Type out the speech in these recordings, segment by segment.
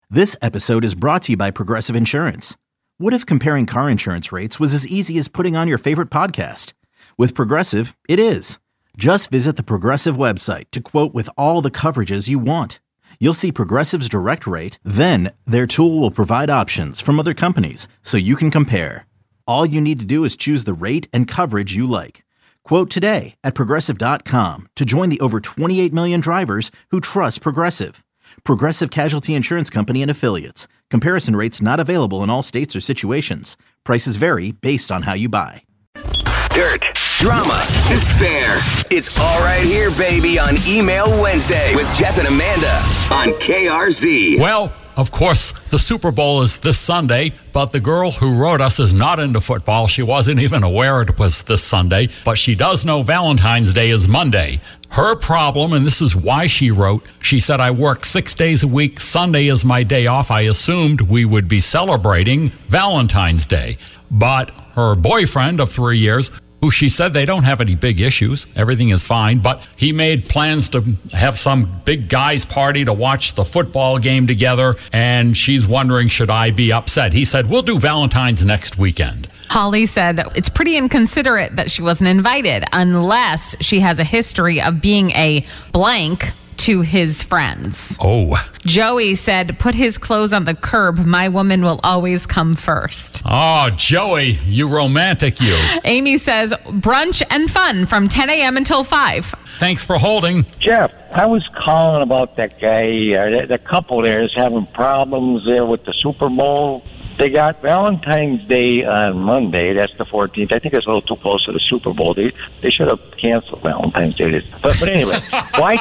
This episode is brought to you by Progressive Insurance. What if comparing car insurance rates was as easy as putting on your favorite podcast? With Progressive, it is. Just visit the Progressive website to quote with all the coverages you want. You'll see Progressive's direct rate, then their tool will provide options from other companies so you can compare. All you need to do is choose the rate and coverage you like. Quote today at Progressive.com to join the over 28 million drivers who trust Progressive. Progressive Casualty Insurance Company and Affiliates. Comparison rates not available in all states or situations. Prices vary based on how you buy. Dirt, drama, despair. It's all right here, baby, on Email Wednesday with Jeff and Amanda on KRZ. Well, of course, the Super Bowl is this Sunday, but the girl who wrote us is not into football. She wasn't even aware it was this Sunday, but she does know Valentine's Day is Monday. Her problem, and this is why she wrote, she said, I work 6 days a week. Sunday is my day off. I assumed we would be celebrating Valentine's Day. But her boyfriend of 3 years, who she said they don't have any big issues, everything is fine, but he made plans to have some big guys party to watch the football game together, and she's wondering, should I be upset? He said, we'll do Valentine's next weekend. Holly said it's pretty inconsiderate that she wasn't invited unless she has a history of being a blank to his friends. Oh. Joey said, put his clothes on the curb. My woman will always come first. Oh, Joey, you romantic you. Amy says, brunch and fun from 10 a.m. until 5. Thanks for holding. Jeff, I was calling about that guy, the couple there is having problems there with the Super Bowl. They got Valentine's Day on Monday. That's the 14th. I think it's a little too close to the Super Bowl. They should have canceled Valentine's Day. But anyway, why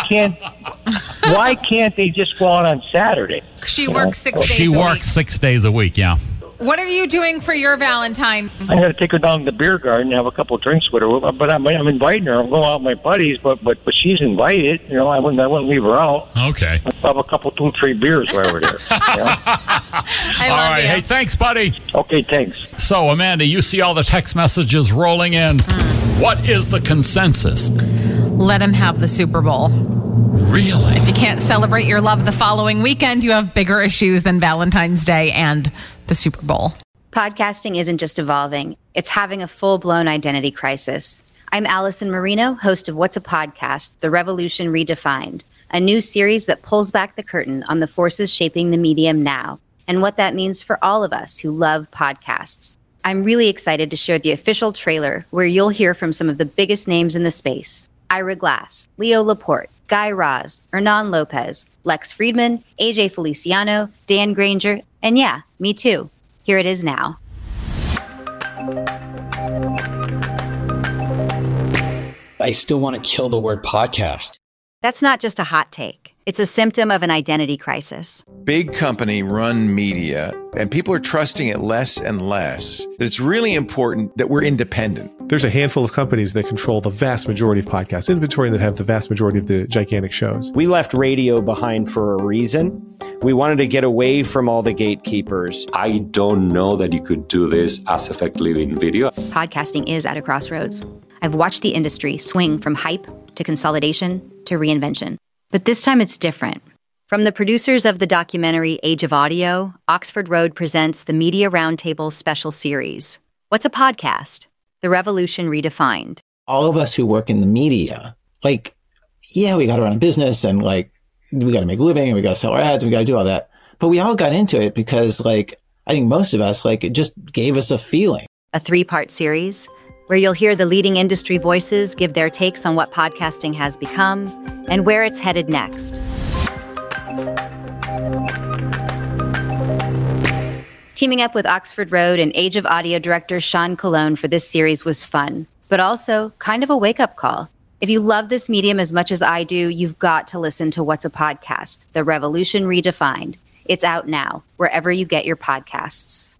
can't they just go out on Saturday? She works 6 days a week. She works 6 days a week, yeah. What are you doing for your Valentine? I'm going to take her down to the beer garden and have a couple of drinks with her. But I'm inviting her. I'm going out with my buddies, but she's invited. You know, I wouldn't leave her out. Okay. I'll have a couple, 2-3 beers while we're there. You know? All right. Hey, thanks, buddy. Okay, thanks. So, Amanda, you see all the text messages rolling in. What is the consensus? Let him have the Super Bowl. Really? If you can't celebrate your love the following weekend, you have bigger issues than Valentine's Day and the Super Bowl. Podcasting isn't just evolving. It's having a full-blown identity crisis. I'm Allison Marino, host of What's a Podcast? The Revolution Redefined, a new series that pulls back the curtain on the forces shaping the medium now and what that means for all of us who love podcasts. I'm really excited to share the official trailer where you'll hear from some of the biggest names in the space. Ira Glass, Leo Laporte, Guy Raz, Hernan Lopez, Lex Friedman, AJ Feliciano, Dan Granger, and yeah, me too. Here it is now. I still want to kill the word podcast. That's not just a hot take. It's a symptom of an identity crisis. Big company run media, and people are trusting it less and less. That it's really important that we're independent. There's a handful of companies that control the vast majority of podcast inventory and that have the vast majority of the gigantic shows. We left radio behind for a reason. We wanted to get away from all the gatekeepers. I don't know that you could do this as effectively in video. Podcasting is at a crossroads. I've watched the industry swing from hype to consolidation to reinvention. But this time it's different. From the producers of the documentary Age of Audio, Oxford Road presents the Media Roundtable special series. What's a podcast? The Revolution Redefined. All of us who work in the media, we got to run a business and we got to make a living and we got to sell our ads and we got to do all that. But we all got into it because I think most of us, it just gave us a feeling. A 3-part series where you'll hear the leading industry voices give their takes on what podcasting has become and where it's headed next. Teaming up with Oxford Road and Age of Audio director Sean Colon for this series was fun, but also kind of a wake-up call. If you love this medium as much as I do, you've got to listen to What's a Podcast? The Revolution Redefined. It's out now, wherever you get your podcasts.